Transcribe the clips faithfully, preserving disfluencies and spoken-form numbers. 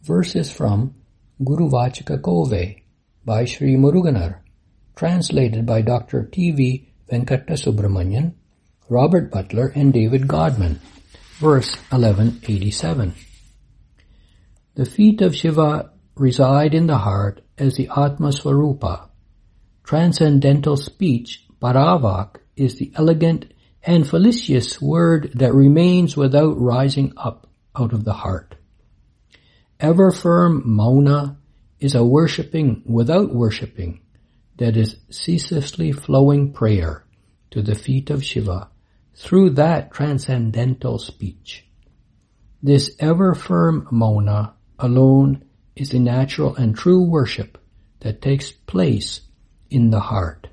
Verses from Guru Vachaka Kove by Sri Muruganar, translated by Doctor T V Venkata Subramanian, Robert Butler, and David Godman. Verse eleven eighty-seven. The feet of Shiva reside in the heart as the Atma Swarupa. Transcendental speech, Paravak, is the elegant and felicitous word that remains without rising up out of the heart. Ever firm Mauna is a worshipping without worshipping, that is ceaselessly flowing prayer to the feet of Shiva through that transcendental speech. This ever firm Mauna alone is the natural and true worship that takes place in the heart.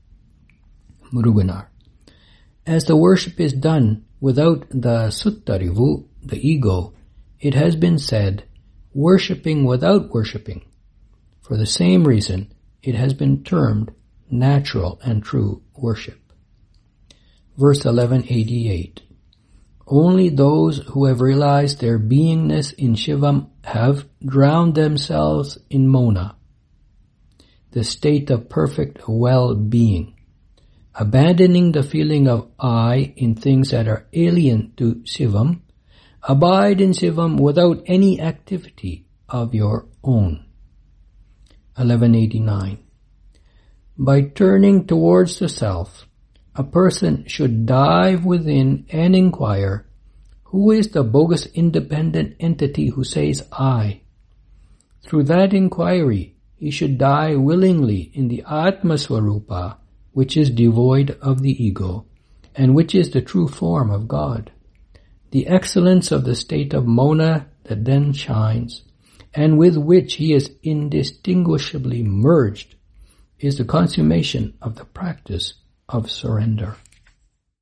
Muruganar. As the worship is done without the Suttarivu, the ego, it has been said, worshipping without worshipping. For the same reason, it has been termed natural and true worship. Verse eleven eighty-eight. Only those who have realized their beingness in Shivam have drowned themselves in Mona, the state of perfect well-being, abandoning the feeling of I in things that are alien to Shivam. Abide in Shivam without any activity of your own. eleven eighty-nine. By turning towards the self, a person should dive within and inquire, who is the bogus independent entity who says I? Through that inquiry, he should die willingly in the Atma Swarupa, which is devoid of the ego, and which is the true form of God. The excellence of the state of Mona that then shines, and with which he is indistinguishably merged, is the consummation of the practice of surrender.